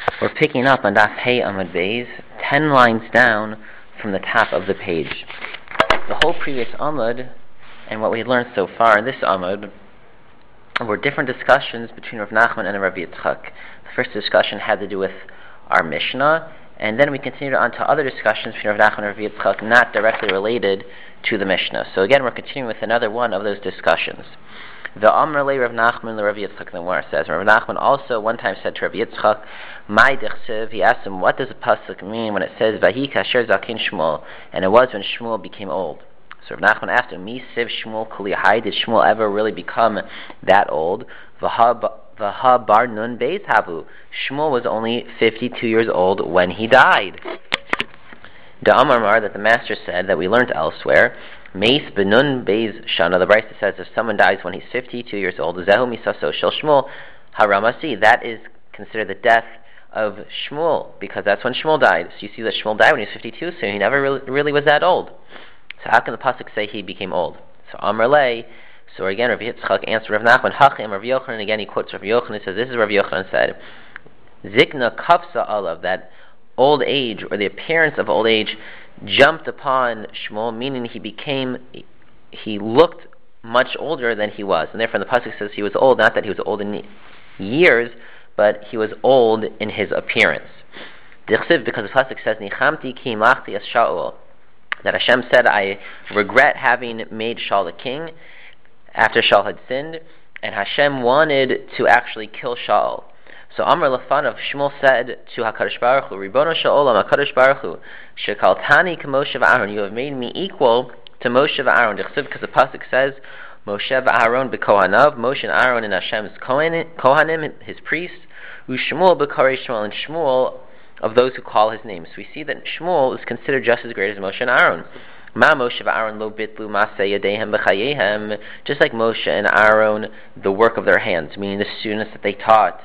We're picking up on Daf Hey Amud Beis, 10 lines down from the top of the page. The whole previous Amud, and what we had learned so far in this Amud, were different discussions between Rav Nachman and Rav Yitzchak. The first discussion had to do with our Mishnah, and then we continued on to other discussions between Rav Nachman and Rav Yitzchak not directly related to the Mishnah. So again, we're continuing with another one of those discussions. The Amr le Rav Nachman le Rav Yitzchak, the Gemara says. Rav Nachman also one time said to Rav Yitzchak, "My dechsev." He asked him, "What does the pasuk mean when it says Vahi kasher zakin Shmuel?" And it was when Shmuel became old. So Rav Nachman asked him, "Mi siv Shmuel kuli hai?" Did Shmuel ever really become that old? Vaha bar nun beis havu. Shmuel was only 52 years old when he died. The Amar Mar, that the master said that we learned elsewhere. Meis benun beis shana. The Brisa says if someone dies when he's 52 years old, zehu misaso shel Shmuel haramasi. That is considered the death of Shmuel, because that's when Shmuel died. So you see that Shmuel died when he was 52, so he never really was that old. So how can the pasuk say he became old? So Amar le. So again, Rav Yitzchak answered Rav Nachman, Hachim Rav Yochanan. Again, he quotes Rav Yochanan. He says, this is Rav Yochanan said, Zikna kapsa alav, that old age, or the appearance of old age, jumped upon Shmuel, meaning he looked much older than he was. And therefore the pasuk says he was old, not that he was old in years, but he was old in his appearance. Because the pasuk says, Nichamti ki imlachti as Shaul, that Hashem said, I regret having made Shaul the king, after Shaul had sinned, and Hashem wanted to actually kill Shaul. So Amar Lefanav, Shmuel said to HaKadosh Baruch Hu, Ribono Shel Olam, HaKadosh Baruch Hu, Shekaltani k'Moshe v'Aaron, you have made me equal to Moshe v'Aaron. Because the pasuk says, Moshe v'Aaron b'Kohanav, Moshe and Aaron in Hashem's Kohanim, his priests, u'Shmuel b'Karei Shmuel, and Shmuel of those who call his name. So we see that Shmuel is considered just as great as Moshe and Aaron. Ma Moshe v'Aaron lo bitlu maseh yadehem b'chayehem, just like Moshe and Aaron, the work of their hands, meaning the students that they taught,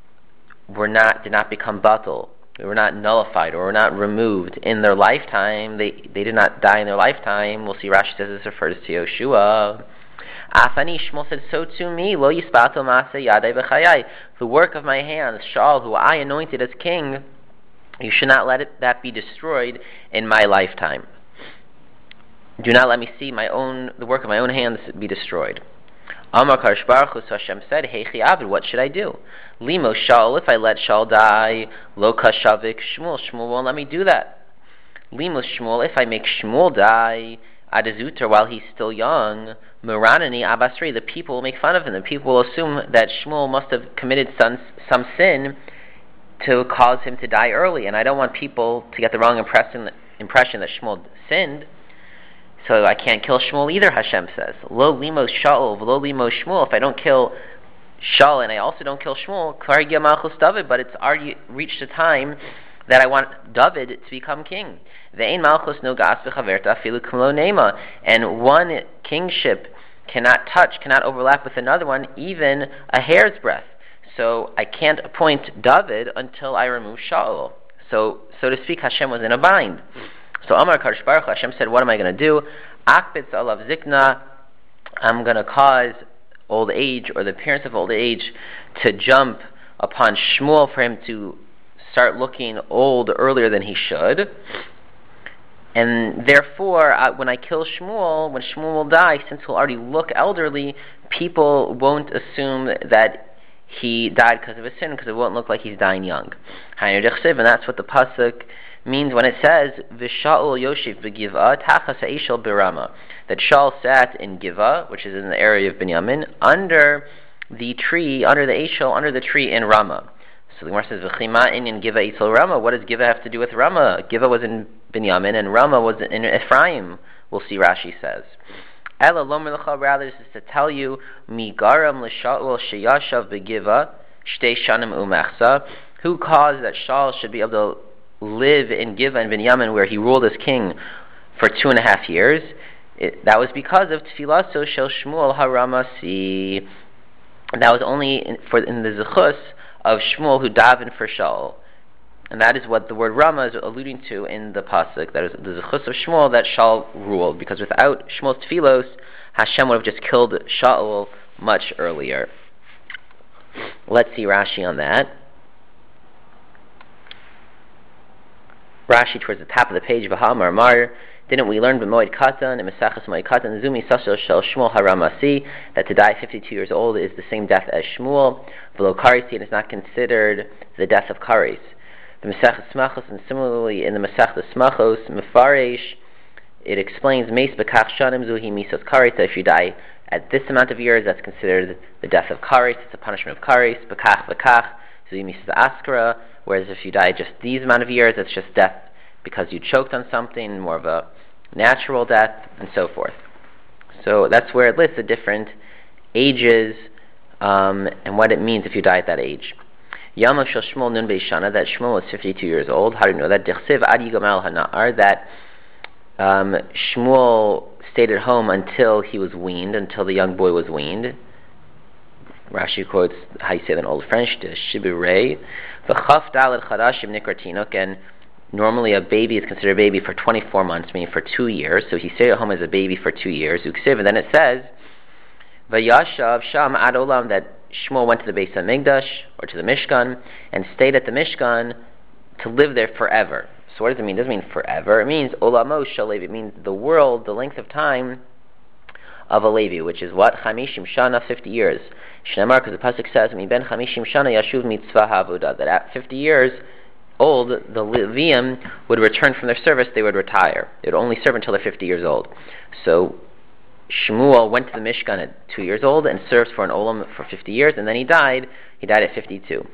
did not become batal, they were not nullified or were not removed in their lifetime. They did not die in their lifetime. We'll see Rashi says this refers to Yoshua. Afani, Shmuel said, so to me, lo yispato maaseh yadei b'chayai, the work of my hands, Shaul, who I anointed as king, you should not let that be destroyed in my lifetime. Do not let me see the work of my own hands be destroyed. Amar Kadosh Baruch Hu, so Hashem said, Heichi Abed, what should I do? Limo Shaul, if I let Shaul die, Lo Kashavik Shmuel, Shmuel won't let me do that. Limo Shmuel, if I make Shmuel die, Adazuter, while he's still young, Muranani Abasri, the people will make fun of him. The people will assume that Shmuel must have committed some sin to cause him to die early, and I don't want people to get the wrong impression that Shmuel sinned. So I can't kill Shmuel either, Hashem says. Lo limo Shaul, lo limo Shmuel. If I don't kill Shaul and I also don't kill Shmuel, Klar Gia Malchus David, but it's already reached a time that I want David to become king. Ve'ein Malchus no gas v'chaverta afilu k'mlo nema. And one kingship cannot overlap with another one, even a hair's breadth. So I can't appoint David until I remove Shaul. So to speak, Hashem was in a bind. So Amar Kadosh Baruch Hu, Hashem said, what am I going to do? Akbitz alav zikna, I'm going to cause old age, or the appearance of old age, to jump upon Shmuel, for him to start looking old earlier than he should. And therefore, when I kill Shmuel, when Shmuel will die, since he'll already look elderly, people won't assume that he died because of a sin, because it won't look like he's dying young. And that's what the pasuk means when it says V'Shaul Yoshev b'Givah Tachas Eishel b'Rama, that Shaul sat in Givah, which is in the area of Binyamin, under the tree, under the tree in Ramah. So the Gemara says V'Chima Inyan Givah Eishel Ramah. What does Givah have to do with Ramah? Givah was in Binyamin and Ramah was in Ephraim. We'll see Rashi says. Ela Lomer L'cha, rather this is to tell you Migaram L'Shaul Sheyashav b'Givah Shtei Shanim Umechsa, who caused that Shaul should be able to live in Givah and Binyamin, where he ruled as king for 2.5 years. That was because of Tfilaso Shel Shmuel Haramasi. That was only in the Zechus of Shmuel, who davened for Shaul. And that is what the word Rama is alluding to in the pasuk. That is the Zechus of Shmuel, that Shaul ruled. Because without Shmuel's Tfilos, Hashem would have just killed Shaul much earlier. Let's see Rashi on that. Rashi towards the top of the page, V'hamar Mar, didn't we learn b'moed katan and Mesachas moed katan zumi sasel shel Shmuel haramasi, that to die 52 years old is the same death as Shmuel, v'lo karisi, and is not considered the death of Karis. The Mesachas Smachos, and similarly in the Mesachas Smachos, Mefaresh, it explains meis b'kach shanim zuhi misos Karis, that if you die at this amount of years, that's considered the death of Karis, it's a punishment of Karis, b'kach v'kach, zuhi misos askara, whereas if you die just these amount of years, it's just death because you choked on something, more of a natural death, and so forth. So that's where it lists the different ages and what it means if you die at that age. Yamav shel Shmuel nun beishana, that Shmuel was 52 years old. How do you know that? Dichsiv ad yigamal hana'ar, that Shmuel stayed at home until he was weaned, until the young boy was weaned. Rashi quotes how you say that in Old French, de shibirei. V'chaf daled chadashim nikra tinok, and normally a baby is considered a baby for 24 months, meaning for 2 years. So he stayed at home as a baby for 2 years. Uksiv, and then it says, Vayashav sham ad olam, that Shmuel went to the Beis HaMikdash, or to the Mishkan, and stayed at the Mishkan to live there forever. So what does it mean? It doesn't mean forever. It means olamo shel Levi. It means the world, the length of time of a Levi, which is what? Chamishim shana, 50 years. Shnemar, because the pasuk says, Mi ben chamishim shana yashuv mitzvah ha'avodah, that at 50 years old, the Levium would return from their service, they would retire. They would only serve until they're 50 years old. So Shmuel went to the Mishkan at 2 years old and served for an olam for 50 years, and then he died. He died at 52.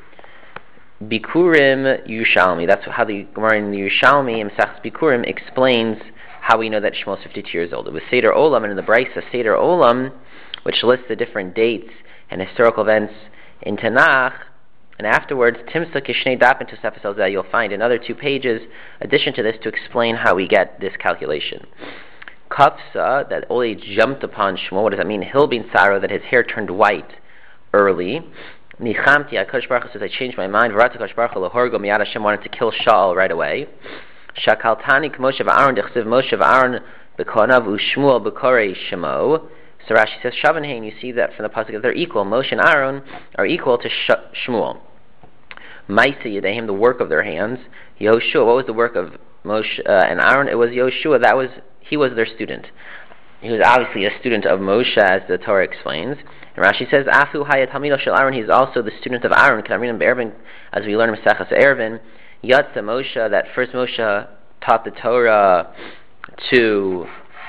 Bikurim Yushalmi, that's how the Gemara in the Yushalmi, in Mesachas Bikurim, explains how we know that Shmuel is 52 years old. It was Seder Olam, and in the Brisa, Seder Olam, which lists the different dates and historical events in Tanakh, and afterwards, Timsa Kishnei Dapin Tosefes Elzeh, you'll find another 2 pages, addition to this, to explain how we get this calculation. Kapsa, that Oli jumped upon Shmuel, what does that mean? Hilbin Saro, that his hair turned white early. Nichamti, HaKadosh Baruch Hu says, I changed my mind. V'rata HaKadosh Baruch Hu L'horgo Miyad Hashem, wanted to kill Shaul right away. Shakaltani K'moshe V'Aaron, Dechsiv Moshe V'Aaron B'konav U'Shmuel B'korei Shemo. So Rashi says, Shavanhain, you see that from the pasuk, they're equal. Moshe and Aaron are equal to Shmuel. Maisa Yedehim, the work of their hands. Yoshua, what was the work of Moshe and Aaron? It was Yoshua, he was their student. He was obviously a student of Moshe, as the Torah explains. And Rashi says, Afu Hayat Hamilo Shel Aaron, he's also the student of Aaron. K'namrinam be'ervin, as we learn in Mesachas Ervin, Yatza Moshe, that first Moshe taught the Torah to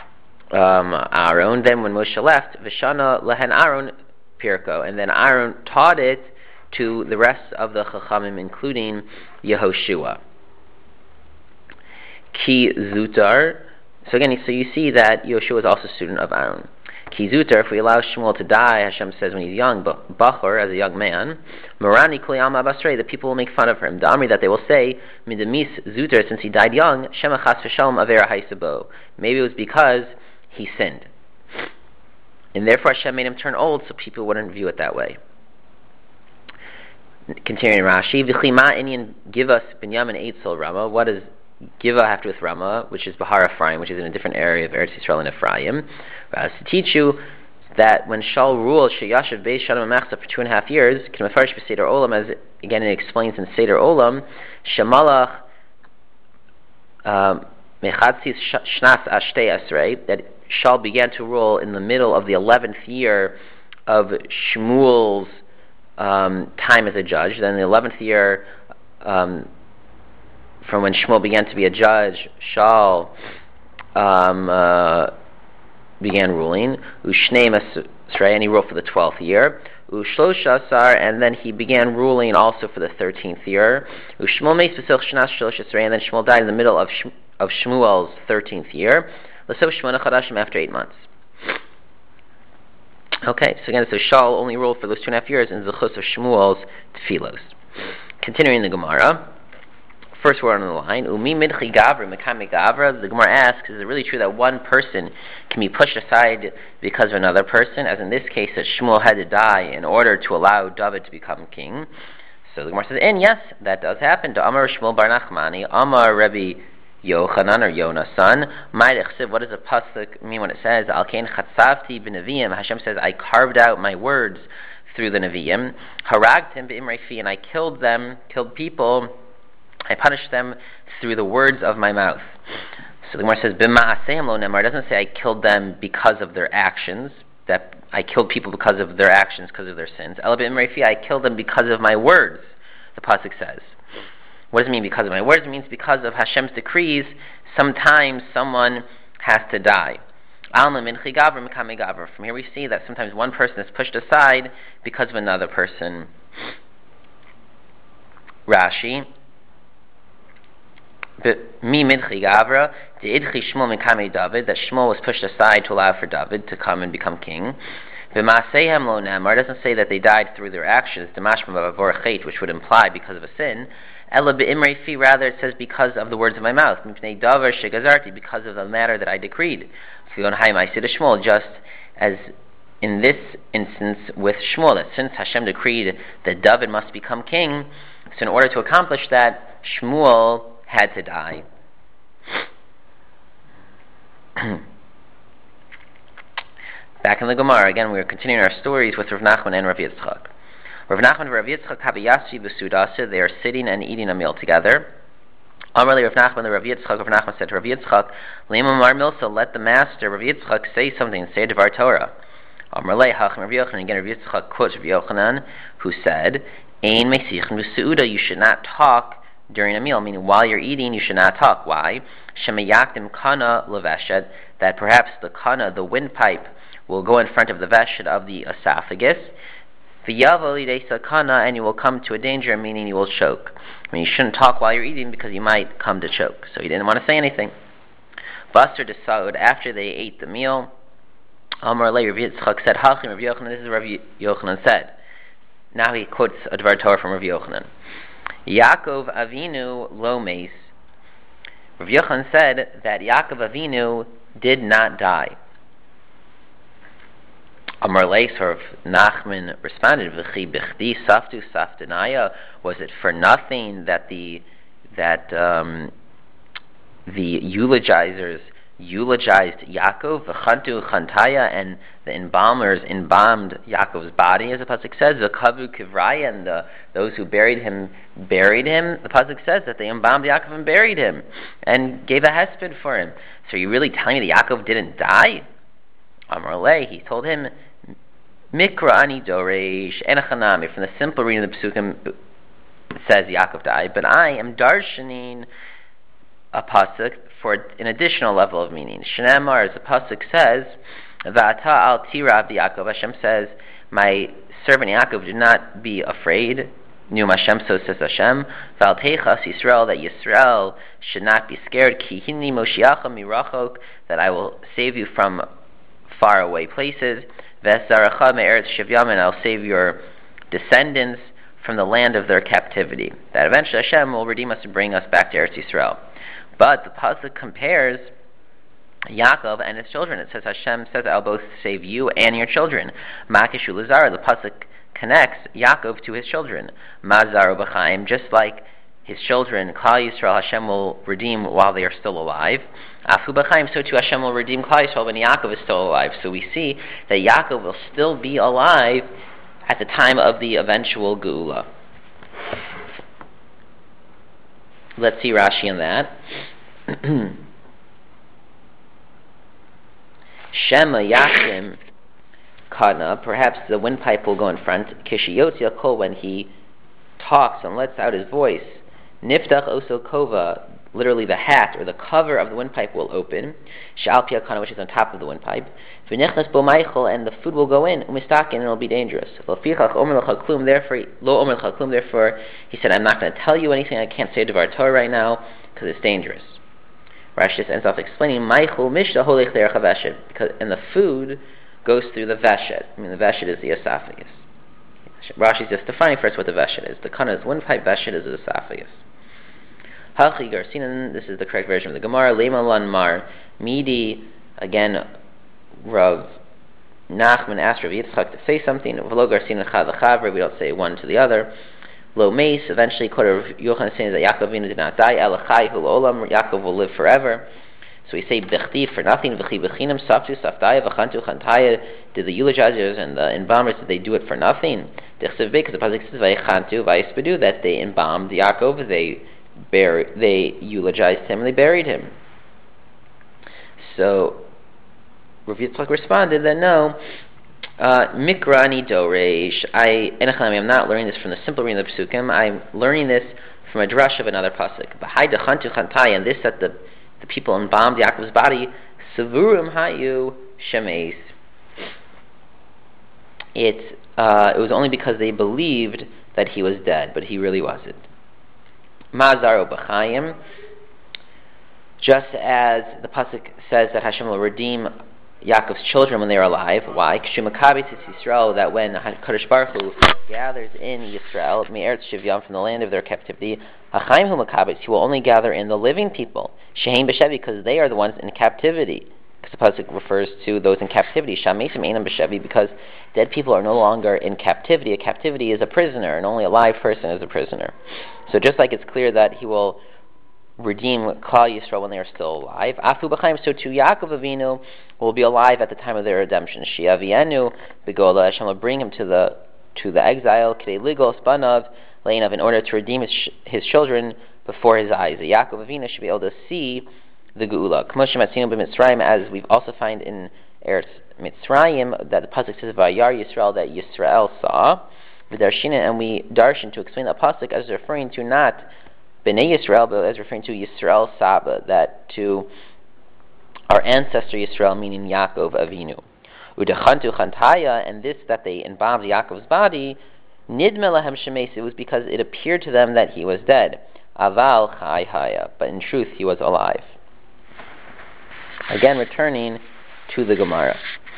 Aaron. Then when Moshe left, Vishana Lehen Aaron Pirko, and then Aaron taught it to the rest of the Chachamim, including Yehoshua. Ki Zutar. So again, so you see that Yehoshua is also a student of Aaron. Ki Zutar, if we allow Shmuel to die, Hashem says when he's young, Bachor, as a young man, Morani Kuliyam Abasrei, the people will make fun of him. Da'amri, that they will say, Midemis Zutar, since he died young, Shema Chas V'Shalom Avera Haisabo. Maybe it was because he sinned. And therefore Hashem made him turn old, so people wouldn't view it that way. Continuing Rashi, V'chima Inyan give us Binyamin Eitzel Rama. What does Giva have to do with Rama, which is Bahar Ephraim, which is in a different area of Eretz Yisrael and Ephraim? To teach you that when Shaul ruled Sheyashav Beis Shalom Mechza for 2.5 years, K'mefarish B'Seder Olam, as again it explains in Seder Olam, Shemalach Mechatzis Shnas Ashtei Asrei, that Shaul began to rule in the middle of the 11th year of Shmuel's time as a judge. Then the 11th year, from when Shmuel began to be a judge, Shaul began ruling. Ushnei Masrei, and he ruled for the 12th year. Ushloshasar, and then he began ruling also for the 13th year. Ushmuel Meis V'Silch Shnas Shloshasrei, and then Shmuel died in the middle of Shmuel's 13th year. L'Sov Shmona Chadashim, after 8 months. Okay, so again, so Shaul only ruled for those 2.5 years in Zechus of Shmuel's Tfilos. Continuing the Gemara. First word on the line, Umi Midchi Gavra, Mekame Gavra. The Gemara asks, is it really true that one person can be pushed aside because of another person? As in this case, that Shmuel had to die in order to allow David to become king. So the Gemara says, and yes, that does happen. To Amar Shmuel Bar Nachmani, Amar Rabbi Yochanan or Yonasan. What does the pasuk mean when it says, Al Kain Chatzavti B'Neviim? Hashem says, I carved out my words through the Neviim. Haragtim B'Imrei Fi, and I killed people. I punish them through the words of my mouth. So the Gemara says, B'ma'asehim lo nemar. It doesn't say I killed them because of their actions, that I killed people because of their actions, because of their sins. Ela b'imrei fi, I killed them because of my words, the pasuk says. What does it mean because of my words? It means because of Hashem's decrees, sometimes someone has to die. From here we see that sometimes one person is pushed aside because of another person. Rashi, Mi midchi gavra, de'idchi Shmuel mikame David, that Shmuel was pushed aside to allow for David to come and become king. V'ma'aseihem lo nemar, doesn't say that they died through their actions, demashma b'avor chet, which would imply because of a sin. Ela b'imrei fi, rather it says because of the words of my mouth, mipnei davar shegazarti, because of the matter that I decreed. Just as in this instance with Shmuel, that since Hashem decreed that David must become king, so in order to accomplish that, Shmuel had to die. Back in the Gemara, again we are continuing our stories with Rav Nachman and Rav Yitzchak. Rav Nachman and Rav Yitzchak Havayasi v'Sudasa, they are sitting and eating a meal together. Amarli Rav Nachman, the Rav Yitzchak, Rav Nachman said to Rav Yitzchak, Lema Mar Milsa, let the master, Rav Yitzchak, say something, say Devar Torah. Amarli Hachim Rav Yochanan, again Rav Yitzchak quotes Rav Yochanan, who said, Ein Mesichin v'Seuda, you should not talk during a meal, meaning while you're eating, you should not talk. Why? Shemayaktim kana leveshet, that perhaps the kana, the windpipe, will go in front of the veshet of the esophagus. And you will come to a danger, meaning you will choke. I mean, you shouldn't talk while you're eating because you might come to choke. So he didn't want to say anything. Basar de Saud, after they ate the meal, Amar Le Rav Yitzchak said, Hachim Rav Yochanan, this is Rav Yochanan said. Now he quotes a Dvar Torah from Rav Yochanan. Yaakov Avinu lo meis. Rav Yochanan said that Yaakov Avinu did not die. Amar Le, sort of Nachman responded, V'chi b'chdi saftu saftanaya, was it for nothing that the eulogizers eulogized Yaakov, v'chantu chantaya, and the embalmers embalmed Yaakov's body, as the pasuk says, v'kavu kivraya, and those who buried him. The pasuk says that they embalmed Yaakov and buried him, and gave a hesped for him. So are you really telling me that Yaakov didn't die? Amar Le, he told him, Mikra ani doresh enachanami, from the simple reading of the Pesukim, it says Yaakov died, but I am darshaning a pasuk for an additional level of meaning. Shneimar, as the pasuk says, Va'ata al tirav Yaakov, Hashem says, my servant Yaakov, do not be afraid. Num Hashem, so says Hashem. V'al teichas Yisrael, that Yisrael should not be scared. Ki hinni moshiacha mirachok, that I will save you from far away places. V'esaracha me'eretz shivyam, and I'll save your descendants from the land of their captivity. That eventually Hashem will redeem us and bring us back to Eretz Yisrael. But the pasuk compares Yaakov and his children. It says Hashem says, I'll both save you and your children. Ma'kishu l'zar, the pasuk connects Yaakov to his children. Ma'zaru b'chaim, just like his children, Klal Yisrael, Hashem will redeem while they are still alive. Afu b'chaim, so too Hashem will redeem Klal Yisrael when Yaakov is still alive. So we see that Yaakov will still be alive at the time of the eventual Geula. Let's see Rashi on that. Shema Yashim Kana, perhaps the windpipe will go in front. Kishiyot Yakol, when he talks and lets out his voice. Niftach Oso Kova, literally the hat or the cover of the windpipe will open. Sha'al Kana, which is on top of the windpipe. V'nechnas Bo Meichel, and the food will go in. Umistakin, and it will be dangerous. Therefore, he said, I'm not going to tell you anything. I can't say Devar Torah right now because it's dangerous. Rashi just ends off explaining Meichel Mishta Holech Derech HaVeshet, because and the food goes through the veshet. I mean, the veshet is the esophagus. Rashi is just defining first what the veshet is. The kana is windpipe, veshet is the esophagus. Halchi Garsinan, this is the correct version of the Gemara. Lema Lan Mar Midi, again, Rav Nachman asked Rav Yitzchak to say something. V'lo Garsinan Chav V'Chavre, we don't say one to the other. Lo Meis, eventually, Rav Yochanan saying that Yaakov Avinu did not die. Elachai Hu Olam, Yaakov will live forever. So we say b'chti for nothing. V'chi b'chinam saftu saftaya v'chantu chantaya. Did the eulogizers and the embalmers, did they do it for nothing? Because the pasuk says v'chantu v'yispedu, that they embalmed Yaakov, they they eulogized him and they buried him. So Rav Yitzchak responded that no, Mikrani Doresh. I'm not learning this from the simple reading of the Pesukim. I'm learning this from a drush of another pasuk. And this that the people embalmed Yaakov's body. Savurim hayu shemeis. It was only because they believed that he was dead, but he really wasn't. Ma'azaro b'chayim. Just as the pasuk says that Hashem will redeem Yaakov's children when they are alive. Why? Yisrael, that when Kadosh Baruch Hu gathers in Yisrael, me'eretz Shivyam, from the land of their captivity, Hachaim hu makabetz, he will only gather in the living people, sheheim b'shevi, because they are the ones in captivity. Because the pasuk refers to those in captivity, shamesim einam b'shevi, because dead people are no longer in captivity. A captivity is a prisoner, and only a live person is a prisoner. So just like it's clear that he will redeem Klal Yisrael when they are still alive, Afu b'chaim, so too Yaakov Avinu will be alive at the time of their redemption. Shiavienu b'gola, Hashem will bring him to the exile, K'dei ligol spanav leinav, in order to redeem his children before his eyes. The Yaakov Avinu should be able to see the Geula. K'moshe matzinu b'Mitzrayim, as we've also find in Eretz Mitzrayim, that the pasuk says Vayar Yisrael, that Yisrael saw. V'darshina, and we darshan to explain the pasuk as referring to not Bnei Yisrael, but as referring to Yisrael Saba, that to our ancestor Yisrael, meaning Yaakov Avinu. Udechantu chantaya, and this that they embalmed Yaakov's body, nidme lahem shemes, it was because it appeared to them that he was dead. Aval chai haya, but in truth he was alive. Again, returning to the Gemara.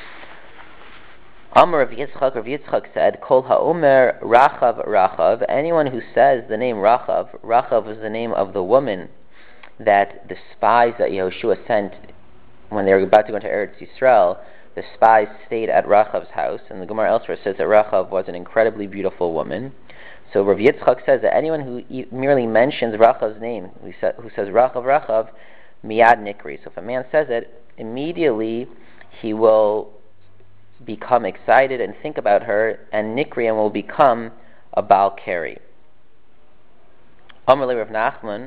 Amar Rav Yitzchak said, Kol ha'omer Rachav Rachav, anyone who says the name Rachav, Rachav was the name of the woman that the spies that Yehoshua sent when they were about to go into Eretz Yisrael. The spies stayed at Rachav's house, and the Gemara elsewhere says that Rachav was an incredibly beautiful woman. So Rav Yitzchak says that anyone who merely mentions Rachav's name, who says Rachav Rachav, miyad nikri. So if a man says it, immediately he will become excited and think about her, and Nikriam will become a Baal Keri. Amar le Rav Nachman,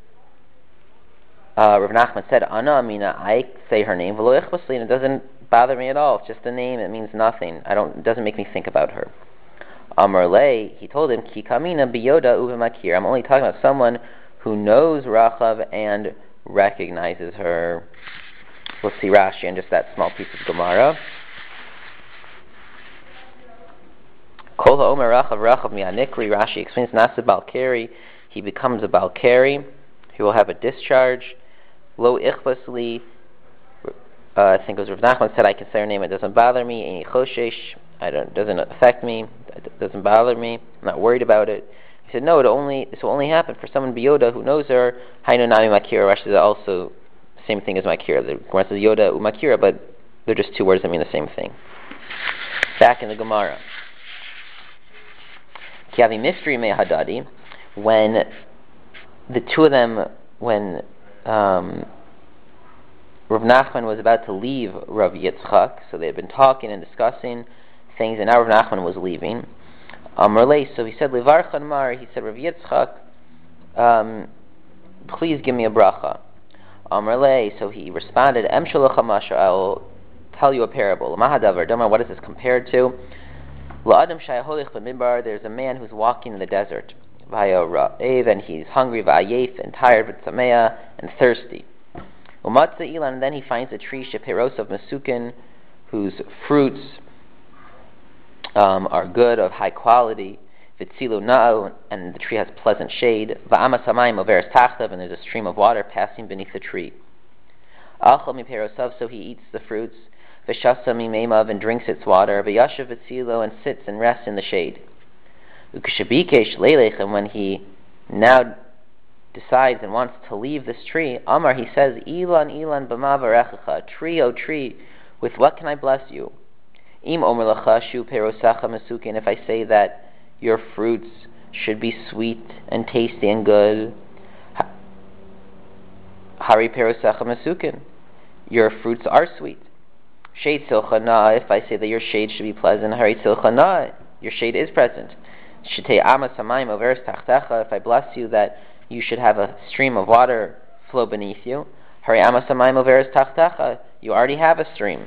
Rav Nachman said, Ana Amina, I say her name, v'lo ichbas li, and it doesn't bother me at all. It's just a name, it means nothing. It doesn't make me think about her. Amar le, he told him, Ki kamina biyoda uvemakir, I'm only talking about someone who knows Rachav and recognizes her. We'll see Rashi in just that small piece of Gemara. Kol ha'omer Rachav Rachav mi'anikri, Rashi explains, Nasa Balkari, he becomes a Balkari, he will have a discharge. Lo ichvasli, I think it was Rav Nachman said, I can say her name, it doesn't bother me. Any choshesh, it doesn't affect me, it doesn't bother me, I'm not worried about it. He said, no, this will only happen for someone biyoda who knows her. Hainu nami makira, Rashi says also the same thing as makira. The Gemara says yoda umakira, but they're just two words that mean the same thing. Back in the Gemara. Kiavi mystery me hadadi, when the two of them, when Rav Nachman was about to leave Rav Yitzchak, so they had been talking and discussing things, and now Rav Nachman was leaving. So he said, Levarchan Mar, he said, Rav Yitzchak, please give me a bracha. So he responded, Em Shalach Masha, I will tell you a parable. Mahadavar, don't know what is this compared to? La'adam shayaholich b'midbar, there's a man who's walking in the desert. V'hayarav, and he's hungry, v'ayef, and tired, v'tzameya, and thirsty. Umatza ilan, and then he finds a tree, sheperos of masukin, whose fruits are good, of high quality. V'tzilu na'u, and the tree has pleasant shade. V'amas hamayim overes tachtav, and there's a stream of water passing beneath the tree. Achal miperosav, so he eats the fruits. V'shasa mimeimav, and drinks its water. V'yashav v'tzilo, and sits and rests in the shade. Ukeshabikesh leilech, and when he now decides and wants to leave this tree, Amar, he says, Ilan ilan b'ma varechacha, tree, O tree, with what can I bless you? Im omer lacha shu perosacha masukin, if I say that your fruits should be sweet and tasty and good, hari perosacha masukin, your fruits are sweet. Shade silchana, if I say that your shade should be pleasant, hari silchana, your shade is present. Shetei amas hamayim overes tachtecha, if I bless you that you should have a stream of water flow beneath you. Hari amas hamayim overes tachtecha, you already have a stream.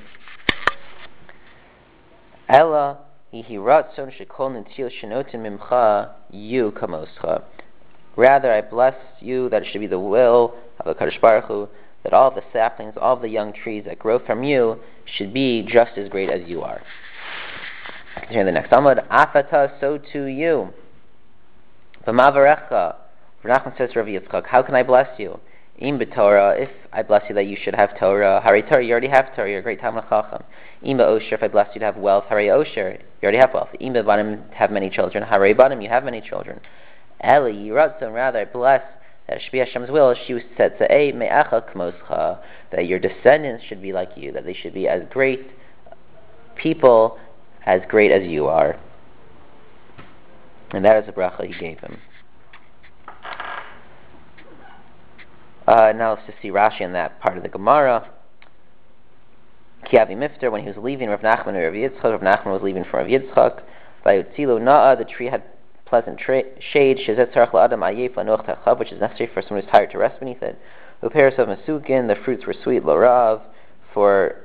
Ella hihi ratzon shekol netil shenotin mimcha yu kamoscha. Rather, I bless you that it should be the will of the Kadosh Baruch Hu that all the saplings, all the young trees that grow from you should be just as great as you are. Continuing the next Amud, Afata, so too you. V'mavarecha, Rav Nachman says to Rav Yitzchak, how can I bless you? Im b'Torah, if I bless you that you should have Torah, Hari Torah, you already have Torah, you're a great Talmid Chacham. Im b'Osher, if I bless you to have wealth, Hari Osher, you already have wealth. Im b'Banim, have many children, Hari Banim, you have many children. Eli Yiratzon, rather I bless that it should be Hashem's will. She said to me'acha k'moscha, that your descendants should be like you, that they should be as great people, as great as you are. And that is the bracha he gave him. Now let's just see Rashi in that part of the Gemara. Kiavi Mifter, when he was leaving Rav Nachman and Rav Yitzchak, Rav Nachman was leaving from Rav Yitzchak. Vayotzilu na'a, the tree had pleasant shade, which is necessary for someone who's tired to rest beneath it. Uperis of masukin, the fruits were sweet, lorav, for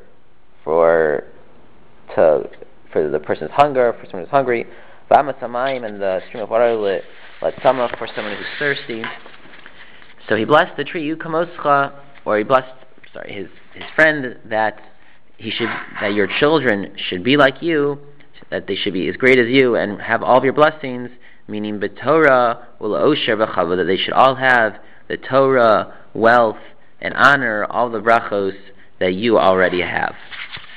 the person's hunger, for someone who's hungry. V'amasamayim, and the stream of water let samach, for someone who's thirsty. So he blessed the tree, Yukamoscha, or he blessed, his friend that that your children should be like you, that they should be as great as you and have all of your blessings, meaning b'Torah ul osher v'chava, that they should all have the Torah, wealth, and honor, all the brachos that you already have.